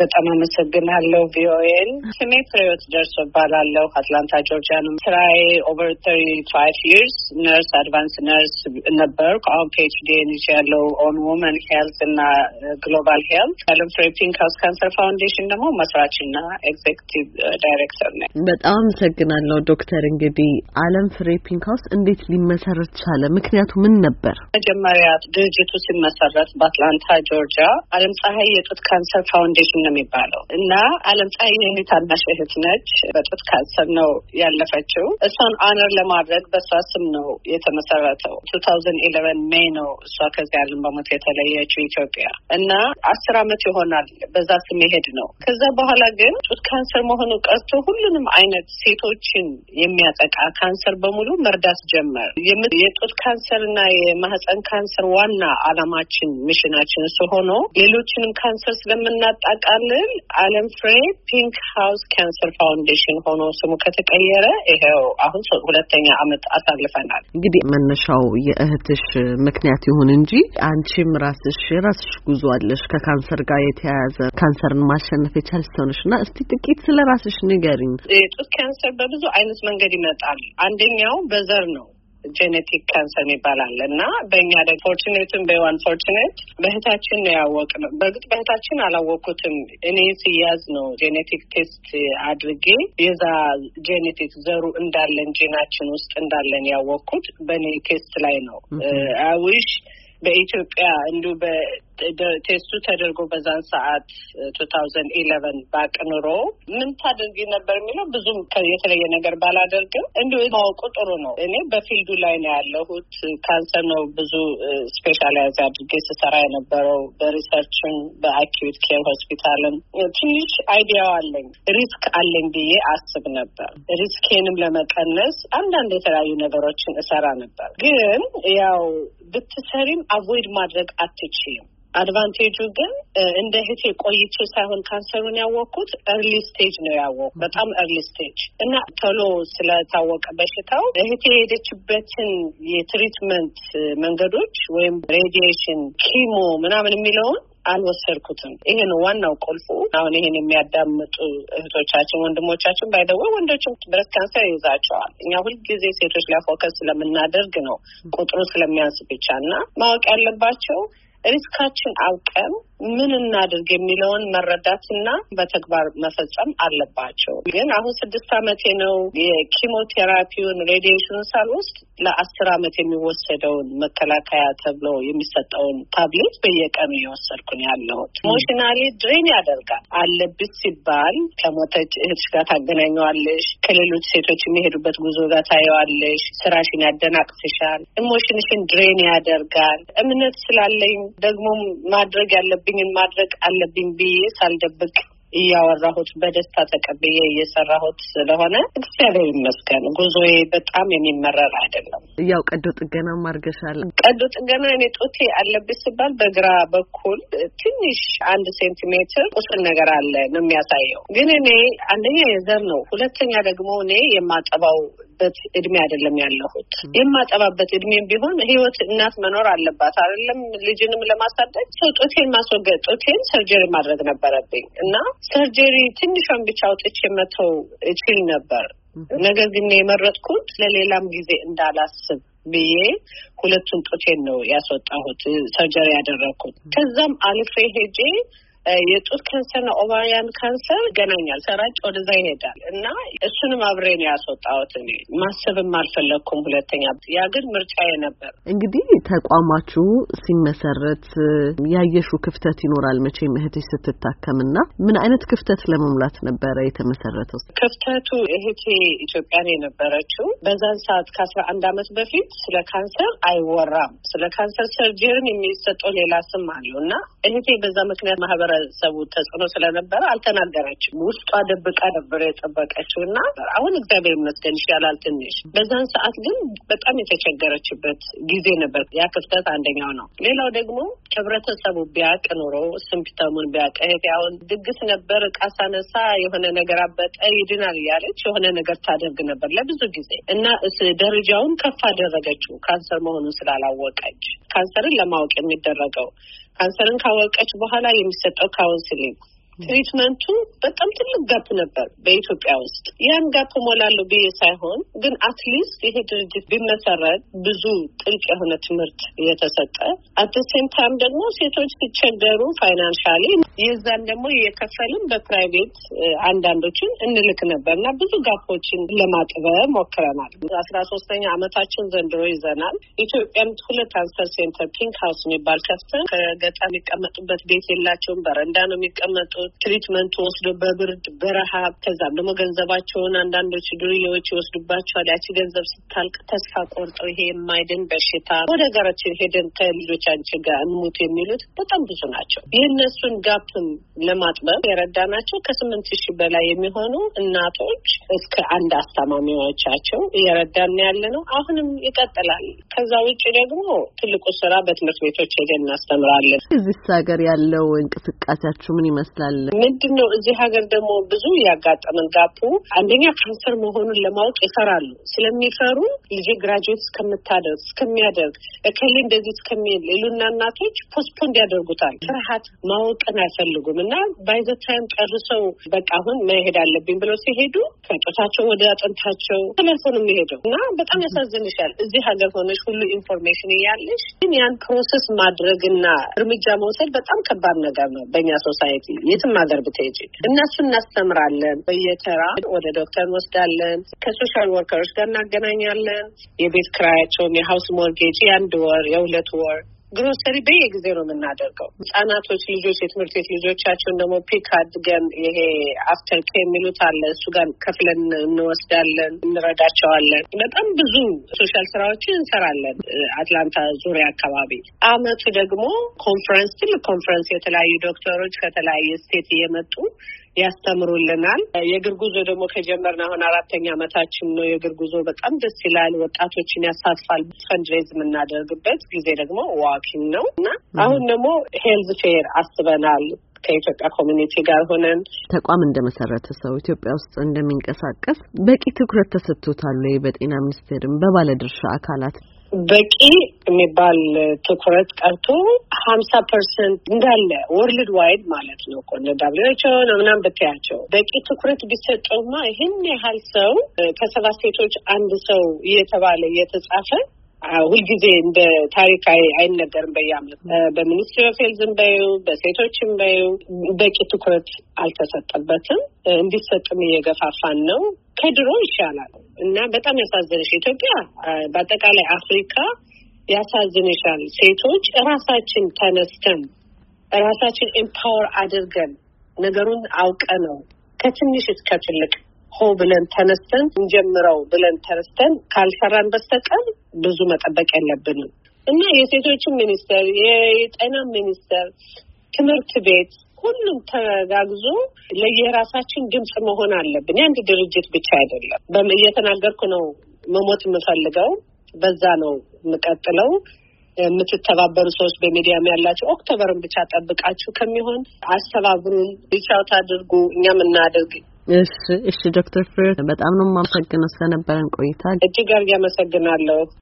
በጣም አመሰግናለሁ ቪኦኤን። ስሜ ፍሬህይወት ደርሶ እባላለሁ። አትላንታ ጆርጂያ ነው ስራዬ። ኦቨር 35 years ነርስ አድቫንስ ነርስ ነበርኩ። አሁን ፒኤችዲ ያለው ኦን ውመን ሄልት እና ግሎባል ሄልት። አለም ፍሬ ፒንክ ሃውስ ካንሰር ፋውንዴሽን ደግሞ መስራችና ኤግዜክቲቭ ዳይሬክተር ነኝ። በጣም አመሰግናለሁ ዶክተር። እንግዲህ አለም ፍሬ ፒንክ ሃውስ እንዴት ሊመሰረት ቻለ? ምክንያቱ ምን ነበር? መጀመሪያ ድርጅቱ ሲመሰረት በአትላንታ ጆርጂያ አለም ፀሐይ የጡት ካንሰር ፋውንዴሽን ነው የሚባለው እና አለም ፀሐይ የኔ ታናሽ እህት ነች። በጡት ካንሰር ነው ያለፈችው። እሷን አነር ለማድረግ በሷ ስም ነው የተመሰረተው። 2011 ሜይ ነው እሷ ከዚህ ዓለም በሞት የተለየችው ኢትዮጵያ እና 10 ዓመት ይሆናል በዛ ስም ይሄድ ነው። ከዛ በኋላ ግን ጡት ካንሰር መሆኑ ቀርቶ ሁሉንም አይነት ሴቶችን የሚያጠቃ ካንሰር በሙሉ መርዳት ጀመር። የጡት ካንሰር እና የማህፀን ካንሰር ዋና አላማችን ሚሽናችን እሱ ሆኖ ሌሎችንም ካንሰር ስለምናጣቃልል አለም ፍሬ ፒንክ ሃውስ ካንሰር ፋውንዴሽን ሆኖ ስሙ ከተቀየረ ይሄው አሁን 2ኛ ዓመት አሳልፈናል። እንግዲህ መነሻው የእህትሽ ምክንያት ይሁን እንጂ አንቺም ራስሽ ጉዞ አለሽ ከካንሰር ጋር የተያያዘ ካንሰርን ማሸነፍ የቻልሽ ሰውነሽና እስቲ ጥቂት ስለራስሽ ንገሪኝ። የጡት ካንሰር በብዙ አይነት መንገድ ይመጣል። አንደኛው በዘር ነው። ጄኔቲክ ካንሰር ይባላል እና በእኛ ደግሞ ፎርቹኔትን በአንፎርቹኔት በእህታችን ነው ያወቅነው። በእርግጥ በእህታችን አላወቅኩትም። እኔ ሲያዝ ነው ጄኔቲክ ቴስት አድርጌ የዛ ጄኔቲክ ዘሩ እንዳለን ጄናችን ውስጥ እንዳለን ያወቅኩት በእኔ ቴስት ላይ ነው። አዊሽ በኢትዮጵያ እንዱ ቴስቱ ተደርጎ በዛን ሰዓት 2011 ባቅንሮ ምን ታደርጊ ነበር የሚለው ብዙም የተለየ ነገር ባላደርግም እንዲሁ ማወቁ ጥሩ ነው። እኔ በፊልዱ ላይ ነው ያለሁት። ካንሰር ነው ብዙ ስፔሻላይዝ አድርጌ ስሰራ የነበረው። በሪሰርችን በአኪዩት ኬር ሆስፒታልም ትንሽ አይዲያው አለኝ። ሪስክ አለኝ ብዬ አስብ ነበር። ሪስኬንም ለመቀነስ አንዳንድ የተለያዩ ነገሮችን እሰራ ነበር። ግን ያው ብትሰሪም አቮይድ ማድረግ አትችይም። አድቫንቴጁ ግን እንደ እህቴ ቆይቼ ሳይሆን ካንሰሩን ያወቅኩት ኤርሊ ስቴጅ ነው ያወቅኩት። በጣም ኤርሊ ስቴጅ እና ቶሎ ስለታወቀ በሽታው እህቴ የሄደችበትን የትሪትመንት መንገዶች ወይም ሬዲዬሽን፣ ኪሞ ምናምን የሚለውን አልወሰድኩትም። ይሄ ነው ዋናው ቁልፉ። አሁን ይሄን የሚያዳምጡ እህቶቻችን፣ ወንድሞቻችን ባይደው ወንዶችም ብሬስት ካንሰር ይዛቸዋል። እኛ ሁልጊዜ ሴቶች ላይ ፎከስ ስለምናደርግ ነው ቁጥሩ ስለሚያንስ ብቻ እና ማወቅ ያለባቸው ሪስካችን አውቀን ምን እናድርግ የሚለውን መረዳትና በተግባር መፈጸም አለባቸው። ግን አሁን 6 ዓመቴ ነው የኪሞቴራፒውን ሬዲዬሽኑን ሳልወስድ ለ10 ዓመት የሚወሰደውን መከላከያ ተብሎ የሚሰጠውን ታብሌት በየቀኑ እየወሰድኩ ነው ያለሁት። ኢሞሽናሊ ድሬን ያደርጋል። አለብሽ ሲባል ከሞተች እህትሽ ጋር ታገናኘዋለሽ፣ ከሌሎች ሴቶች የሚሄዱበት ጉዞ ጋር ታየዋለሽ፣ ስራሽን ያደናቅፍሻል፣ ኢሞሽንሽን ድሬን ያደርጋል። እምነት ስላለኝ ደግሞ ማድረግ ማድረግ አለብኝ ብዬ ሳልደብቅ እያወራሁት በደስታ ተቀብዬ እየሰራሁት ስለሆነ እግዚአብሔር ይመስገን ጉዞዬ በጣም የሚመረር አይደለም። ያው ቀዶ ጥገና ማርገሻል። ቀዶ ጥገና እኔ ጡቴ አለብኝ ሲባል በግራ በኩል ትንሽ 1 ሴንቲሜትር ቁስል ነገር አለ ነው የሚያሳየው። ግን እኔ አንደኛ የዘር ነው፣ ሁለተኛ ደግሞ እኔ የማጠባው እድሜ አይደለም ያለሁት። የማጠባበት እድሜም ቢሆን ህይወት እናት መኖር አለባት አይደለም? ልጅንም ለማሳደግ ጡቴን ማስወገድ ጡቴን ሰርጀሪ ማድረግ ነበረብኝ እና ሰርጀሪ ትንሿን ብቻ አውጥቼ መተው እችል ነበር። ነገር ግን የመረጥኩት ለሌላም ጊዜ እንዳላስብ ብዬ ሁለቱን ጡቴን ነው ያስወጣሁት፣ ሰርጀሪ ያደረኩት። ከዛም አልፌ ሄጄ የጡት ካንሰርና ኦቫሪያን ካንሰር ገናኛል ሰራጭ ወደዛ ይሄዳል እና እሱንም አብሬ ነው ያስወጣሁት። እኔ ማሰብም አልፈለኩም ሁለተኛ። ያ ግን ምርጫዬ ነበር። እንግዲህ ተቋማችሁ ሲመሰረት ያየሽው ክፍተት ይኖራል መቼም እህትሽ ስትታከምና ምን አይነት ክፍተት ለመሙላት ነበረ የተመሰረተው? ክፍተቱ እህቴ ኢትዮጵያ ነው የነበረችው። በዛን ሰዓት ከ11 ዓመት በፊት ስለ ካንሰር አይወራም። ስለ ካንሰር ሰርጀሪን የሚሰጠው ሌላ ስም አለው እና እህቴ በዛ ምክንያት ማህበረሰቡ ተጽዕኖ ስለነበረ አልተናገረችም። ውስጧ ደብቃ ነበር የጠበቀችው እና አሁን እግዚአብሔር ይመስገን ይሻላል ትንሽ። በዛን ሰዓት ግን በጣም የተቸገረችበት ጊዜ ነበር። ያ ክፍተት አንደኛው ነው። ሌላው ደግሞ ህብረተሰቡ ቢያቅ ኖሮ ሲምፕተሙን ቢያቅ እህቴ አሁን ድግስ ነበር ዕቃ ሳነሳ የሆነ ነገር አበጠ ይድናል እያለች የሆነ ነገር ታደርግ ነበር ለብዙ ጊዜ እና ደረጃውን ከፍ አደረገችው ካንሰር መሆኑን ስላላወቀች። ካንሰርን ለማወቅ የሚደረገው ካንሰርን ካወቀች በኋላ የሚሰጠው ካውንስሊንግ ትሪትመንቱ በጣም ትልቅ ጋፕ ነበር በኢትዮጵያ ውስጥ። ያን ጋፕ ሞላለሁ ብዬ ሳይሆን ግን አትሊስት ይሄ ድርጅት ቢመሰረት ብዙ ጥልቅ የሆነ ትምህርት የተሰጠ አት ሴም ታይም ደግሞ ሴቶች ሲቸገሩ ፋይናንሻሊ የዛን ደግሞ የከፈልን በፕራይቬት አንዳንዶችን እንልክ ነበርና ብዙ ጋፖችን ለማጥበብ ሞክረናል። 13ኛ ዓመታችን ዘንድሮ ይዘናል። ኢትዮጵያም 2 ካንሰር ሴንተር ፒንክ ሃውስ የሚባል ከፍተን ከገጠር የሚቀመጡበት ቤት የላቸውም፣ በረንዳ ነው የሚቀመጡት። ትሪትመንት ወስዶ በብርድ በረሃብ ከዛም ደግሞ ገንዘባቸውን አንዳንዶች ዱርዬዎች ይወስዱባቸዋል። ያቺ ገንዘብ ስታልቅ ተስፋ ቆርጠው ይሄ የማይድን በሽታ ወደ ሀገራችን ሄደን ከልጆቻችን ጋር እንሙት የሚሉት በጣም ብዙ ናቸው። የእነሱን ጋፕም ለማጥበብ የረዳናቸው ከ8,000 በላይ የሚሆኑ እናቶች እስከ አንድ አስታማሚዎቻቸው እየረዳን ያለ ነው። አሁንም ይቀጥላል። ከዛ ውጭ ደግሞ ትልቁ ስራ በትምህርት ቤቶች ሄደን እናስተምራለን። እዚህ ሀገር ያለው እንቅስቃሴያችሁ ምን ይመስላል? ምንድነው? እዚህ ሀገር ደግሞ ብዙ ያጋጠመን ጋፑ አንደኛ ካንሰር መሆኑን ለማወቅ ይፈራሉ። ስለሚፈሩ ልጅ ግራጁዌት እስከሚያደርግ እከሌ እንደዚህ እስከሚል ይሉና እናቶች ፖስትፖንድ ያደርጉታል። ፍርሃት ማወቅን አይፈልጉም እና ባይ ዘ ታይም ጨርሰው በቃ አሁን መሄድ አለብኝ ብለው ሲሄዱ ከጦታቸው ወደ አጥንታቸው ተመልሰው ነው የሚሄደው እና በጣም ያሳዝንሻል። እዚህ ሀገር ሆነሽ ሁሉ ኢንፎርሜሽን እያለሽ ግን ያን ፕሮሰስ ማድረግና እርምጃ መውሰድ በጣም ከባድ ነገር ነው በእኛ ሶሳይቲ። የትም ሀገር ብትሄጂ እነሱ እናስተምራለን። በየተራ ወደ ዶክተር እንወስዳለን። ከሶሻል ወርከሮች ጋር እናገናኛለን። የቤት ክራያቸውን የሀውስ ሞርጌጅ የ1 ወር የ2 ወር ግሮሰሪ በየጊዜው ነው የምናደርገው። ህጻናቶች ልጆች የትምህርት ቤት ልጆቻቸውን ደግሞ ፒክ አድርገን ይሄ አፍተር ኬር የሚሉት አለ እሱ ጋር ከፍለን እንወስዳለን፣ እንረዳቸዋለን። በጣም ብዙ ሶሻል ስራዎችን እንሰራለን አትላንታ ዙሪያ አካባቢ። አመቱ ደግሞ ኮንፈረንስ ትልቅ ኮንፈረንስ የተለያዩ ዶክተሮች ከተለያየ ስቴት እየመጡ ያስተምሩልናል። የእግር ጉዞ ደግሞ ከጀመርን አሁን 4ኛ ዓመታችን ነው። የእግር ጉዞ በጣም ደስ ይላል። ወጣቶችን ያሳትፋል። ፈንድሬዝ የምናደርግበት ጊዜ ደግሞ ዋኪንግ ነው እና አሁን ደግሞ ሄልዝ ፌር አስበናል ከኢትዮጵያ ኮሚኒቲ ጋር ሆነን። ተቋም እንደመሰረተ ሰው ኢትዮጵያ ውስጥ እንደሚንቀሳቀስ በቂ ትኩረት ተሰጥቶታል ወይ? በጤና ሚኒስቴርም በባለድርሻ አካላት በቂ የሚባል ትኩረት ቀርቶ 50% እንዳለ ወርልድ ዋይድ ማለት ነው እኮ እንደ WHO ነው ምናምን ብታያቸው በቂ ትኩረት ቢሰጠውማ ይህን ያህል ሰው ከ7 ሴቶች አንድ ሰው እየተባለ እየተጻፈ ሁልጊዜ እንደ ታሪክ አይነገርም። በየዓመቱ በሚኒስትሪ ኦፍ ሄልዝም በዩ በሴቶችም በዩ በቂ ትኩረት አልተሰጠበትም። እንዲሰጥም እየገፋፋን ነው። ከድሮ ይሻላል እና በጣም ያሳዝንሽ ኢትዮጵያ በአጠቃላይ አፍሪካ ያሳዝንሻል። ሴቶች ራሳችን ተነስተን ራሳችን ኤምፓወር አድርገን ነገሩን አውቀ ነው ከትንሽ እስከ ትልቅ ሆ ብለን ተነስተን እንጀምረው ብለን ተነስተን ካልሰራን በስተቀር ብዙ መጠበቅ የለብንም እና የሴቶችን ሚኒስቴር፣ የጤና ሚኒስቴር፣ ትምህርት ቤት ሁሉም ተጋግዞ ለየራሳችን ድምጽ መሆን አለብን። የአንድ ድርጅት ብቻ አይደለም። እየተናገርኩ ነው መሞት የምፈልገው በዛ ነው የምቀጥለው። የምትተባበሩ ሰዎች በሚዲያም ያላችሁ ኦክቶበርን ብቻ ጠብቃችሁ ከሚሆን አስተባብሩን፣ ሪቻውት አድርጉ፣ እኛም እናድርግ። እሺ ዶክተር ፍሬህይወት በጣም ነው የማመሰግነው ስለነበረን ቆይታ። እጅግ አድርጌ አመሰግናለሁ።